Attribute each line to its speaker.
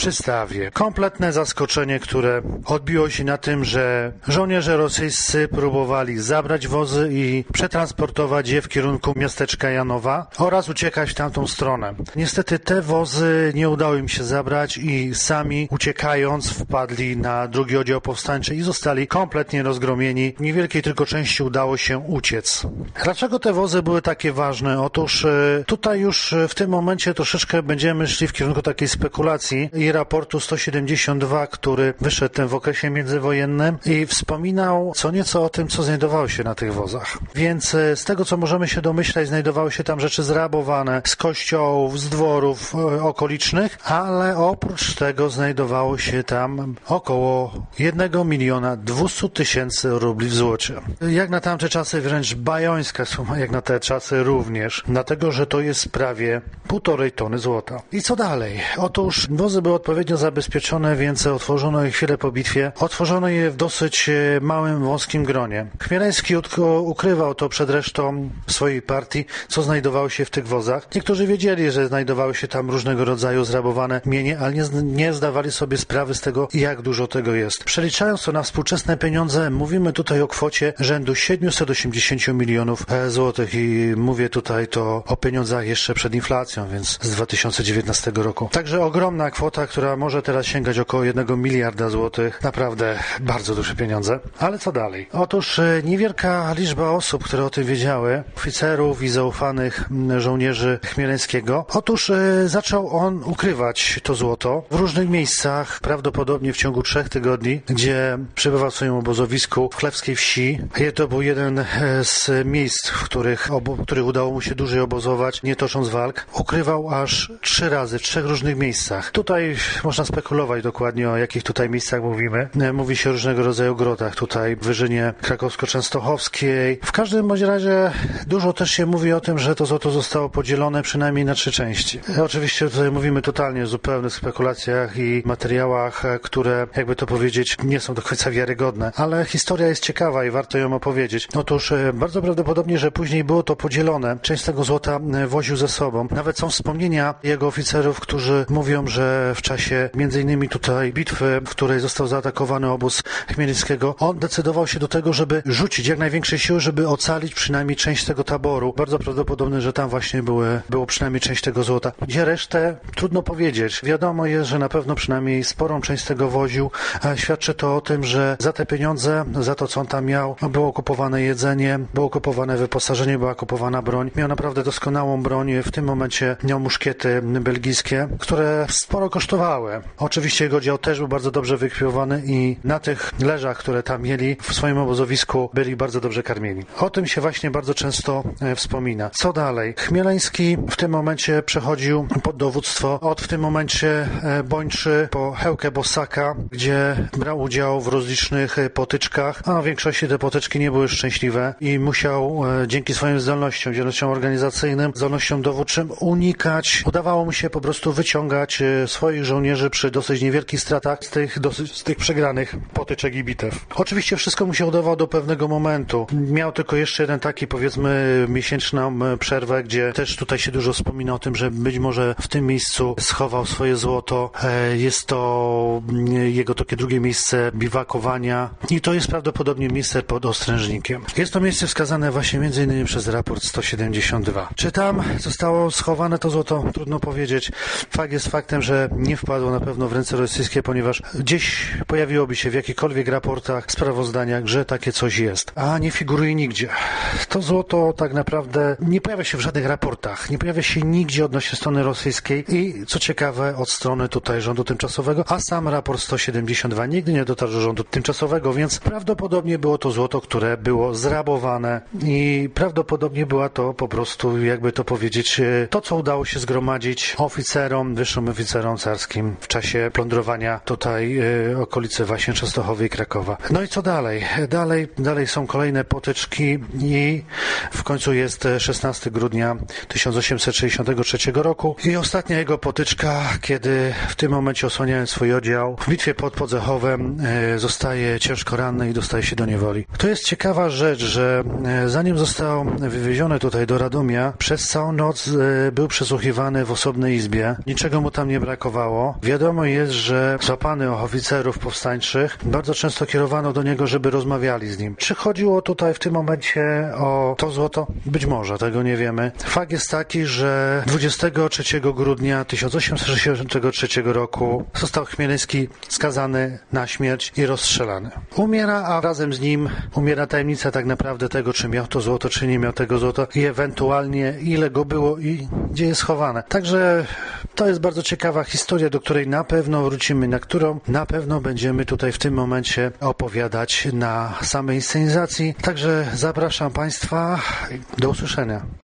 Speaker 1: Przystawie. Kompletne zaskoczenie, które odbiło się na tym, że żołnierze rosyjscy próbowali zabrać wozy i przetransportować je w kierunku miasteczka Janowa oraz uciekać w tamtą stronę. Niestety te wozy nie udało im się zabrać i sami uciekając wpadli na drugi oddział powstańczy i zostali kompletnie rozgromieni. Niewielkiej tylko części udało się uciec. Dlaczego te wozy były takie ważne? Otóż tutaj już w tym momencie troszeczkę będziemy szli w kierunku takiej spekulacji i raportu 172, który wyszedł w okresie międzywojennym i wspominał co nieco o tym, co znajdowało się na tych wozach. Więc z tego, co możemy się domyślać, znajdowały się tam rzeczy zrabowane z kościołów, z dworów okolicznych, ale oprócz tego znajdowało się tam około 1 200 000 rubli w złocie. Jak na tamte czasy wręcz bajońska suma, jak na te czasy również, dlatego, że to jest prawie 1,5 tony złota. I co dalej? Otóż wozy były odpowiednio zabezpieczone, więc otworzono je chwilę po bitwie. Otworzono je w dosyć małym, wąskim gronie. Chmielewski ukrywał to przed resztą swojej partii, co znajdowało się w tych wozach. Niektórzy wiedzieli, że znajdowały się tam różnego rodzaju zrabowane mienie, ale nie zdawali sobie sprawy z tego, jak dużo tego jest. Przeliczając to na współczesne pieniądze, mówimy tutaj o kwocie rzędu 780 milionów złotych i mówię tutaj to o pieniądzach jeszcze przed inflacją, więc z 2019 roku. Także ogromna kwota, która może teraz sięgać około 1 miliarda złotych. Naprawdę bardzo duże pieniądze. Ale co dalej? Otóż niewielka liczba osób, które o tym wiedziały, oficerów i zaufanych żołnierzy Chmielewskiego. Otóż zaczął on ukrywać to złoto w różnych miejscach, prawdopodobnie w ciągu 3 tygodni, gdzie przebywał w swoim obozowisku w Chlewskiej Wsi. I to był jeden z miejsc, w których udało mu się dłużej obozować, nie tocząc walk. Ukrywał aż 3 razy, w 3 różnych miejscach. Tutaj można spekulować dokładnie, o jakich tutaj miejscach mówimy. Mówi się o różnego rodzaju grotach, tutaj w Wyżynie Krakowsko-Częstochowskiej. W każdym bądź razie dużo też się mówi o tym, że to złoto zostało podzielone przynajmniej na 3 części. Oczywiście tutaj mówimy totalnie o zupełnych spekulacjach i materiałach, które, jakby to powiedzieć, nie są do końca wiarygodne, ale historia jest ciekawa i warto ją opowiedzieć. Otóż bardzo prawdopodobnie, że później było to podzielone. Część tego złota woził ze sobą. Nawet są wspomnienia jego oficerów, którzy mówią, że w czasie między innymi tutaj bitwy, w której został zaatakowany obóz Chmielewskiego, on decydował się do tego, żeby rzucić jak największe siły, żeby ocalić przynajmniej część tego taboru. Bardzo prawdopodobne, że tam właśnie było przynajmniej część tego złota. Gdzie resztę? Trudno powiedzieć. Wiadomo jest, że na pewno przynajmniej sporą część tego woził. Świadczy to o tym, że za te pieniądze, za to, co on tam miał, było kupowane jedzenie, było kupowane wyposażenie, była kupowana broń. Miał naprawdę doskonałą broń. W tym momencie miał muszkiety belgijskie, które sporo kosztowały. Oczywiście jego dział też był bardzo dobrze wyekwipiowany i na tych leżach, które tam mieli w swoim obozowisku, byli bardzo dobrze karmieni. O tym się właśnie bardzo często wspomina. Co dalej? Chmieleński w tym momencie przechodził pod dowództwo od w tym momencie Bończy po Hełkę Bossaka, gdzie brał udział w rozlicznych potyczkach, a w większości te potyczki nie były szczęśliwe i musiał dzięki swoim zdolnościom organizacyjnym, zdolnościom dowódczym udawało mu się po prostu wyciągać swoich żołnierzy przy dosyć niewielkich stratach z tych przegranych potyczek i bitew. Oczywiście wszystko mu się udawało do pewnego momentu. Miał tylko jeszcze jeden taki, powiedzmy, miesięczną przerwę, gdzie też tutaj się dużo wspomina o tym, że być może w tym miejscu schował swoje złoto. Jest to jego takie drugie miejsce biwakowania i to jest prawdopodobnie miejsce pod Ostrężnikiem. Jest to miejsce wskazane właśnie m.in. przez raport 172. Czy tam zostało schowane to złoto? Trudno powiedzieć. Fakt jest faktem, że nie wpadło na pewno w ręce rosyjskie, ponieważ gdzieś pojawiłoby się w jakichkolwiek raportach, sprawozdaniach, że takie coś jest, a nie figuruje nigdzie. To złoto tak naprawdę nie pojawia się w żadnych raportach, nie pojawia się nigdzie odnośnie strony rosyjskiej i co ciekawe od strony tutaj rządu tymczasowego, a sam raport 172 nigdy nie dotarł do rządu tymczasowego, więc prawdopodobnie było to złoto, które było zrabowane i prawdopodobnie była to po prostu, jakby to powiedzieć, to co udało się zgromadzić wyższym oficerom carskim w czasie plądrowania tutaj okolicy właśnie Częstochowy i Krakowa. No i co dalej? Dalej są kolejne potyczki i w końcu jest 16 grudnia 1863 roku i ostatnia jego potyczka, kiedy w tym momencie osłaniając swój oddział w bitwie pod Podzechowem zostaje ciężko ranny i dostaje się do niewoli. To jest ciekawa rzecz, że zanim został wywieziony tutaj do Radomia, przez całą noc był przesłuchiwany w osobnej izbie. Niczego mu tam nie brakowało. mało. Wiadomo jest, że złapanych oficerów powstańczych bardzo często kierowano do niego, żeby rozmawiali z nim. Czy chodziło tutaj w tym momencie o to złoto? Być może, tego nie wiemy. Fakt jest taki, że 23 grudnia 1863 roku został Chmielewski skazany na śmierć i rozstrzelany. Umiera, a razem z nim umiera tajemnica tak naprawdę tego, czy miał to złoto, czy nie miał tego złota i ewentualnie ile go było i gdzie jest schowane. Także to jest bardzo ciekawa historia, do której na pewno wrócimy, na którą na pewno będziemy tutaj w tym momencie opowiadać na samej inscenizacji. Także zapraszam Państwa, do usłyszenia.